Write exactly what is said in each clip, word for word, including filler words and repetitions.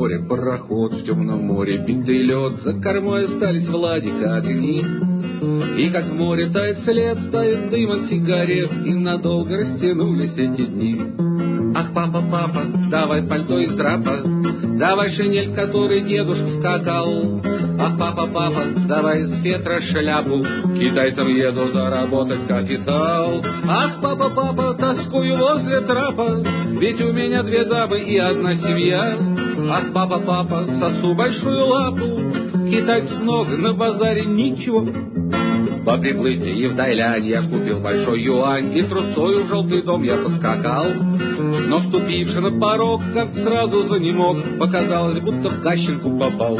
море, пароход в темном море, битый лед, за кормой остались Владика огни. И как в море тает след, тает дым от сигарет, и надолго растянулись эти дни. Ах, папа, папа, давай пальто из драпа, давай шинель, в которой дедушка скакал. Ах, папа, папа, давай из фетра шляпу, китайцам еду заработать капитал. Ах, папа, папа, тоскую возле трапа, ведь у меня две дамы и одна семья. Ах, папа, папа, сосу большую лапу, китайцев много, на базаре ничего. По приплытии в Дайляне я купил большой юань, и трусцой в желтый дом я поскакал. Но ступивши на порог, как сразу занемог, показалось, будто в Гащенку попал.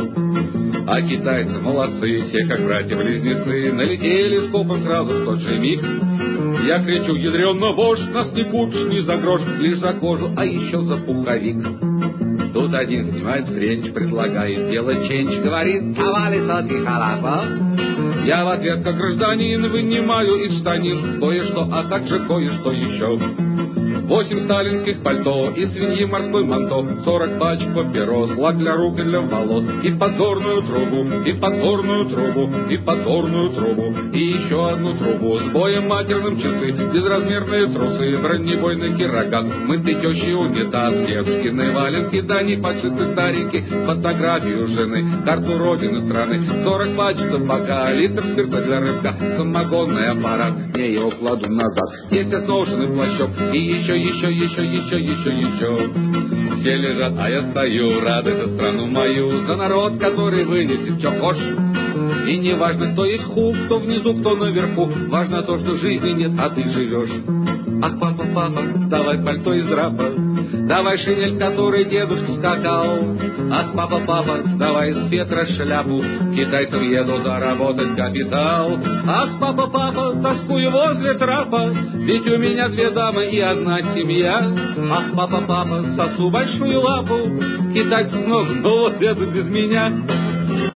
А китайцы молодцы, все как братья-близнецы, налетели скопом сразу в тот же миг. Я кричу: ядрёна вошь, нас не купишь ни за грош, лишь за кожу, а еще за пуховик. Тут один снимает френч, предлагает делать ченч, говорит: давали сотки халафа. Я в ответ, как гражданин, вынимаю из штанин кое-что, а также кое-что еще. Восемь сталинских пальто и свиньи морской манто, сорок пачек папирос, лак для рук и для волос, и подзорную трубу, и подзорную трубу, и подзорную трубу, и еще одну трубу, с боем матерным часы, безразмерные трусы, бронебойный рогат, мытый тещий унитаз, девушкины валенки, да не подшиты старенькие, фотографию жены, карту родины страны, сорок пачек табака, литр спирта для рыбка, самогонный аппарат, я его кладу назад, есть сношенный плащок, и еще еще, еще, еще, еще, еще. Все лежат, а я стою, рады за страну мою, за народ, который вынесет, что хочешь. И не важно, кто есть хук, кто внизу, кто наверху, важно то, что жизни нет, а ты живешь. Ах, папа, папа, давай пальто из драпа, давай шинель, в которой дедушка скакал. Ах, папа, папа, давай из фетра шляпу, китайцам еду заработать капитал. Ах, папа, папа, тоскую возле трапа, ведь у меня две дамы и одна семья. Ах, папа, папа, сосу большую лапу, китайцев много, но вот это без меня.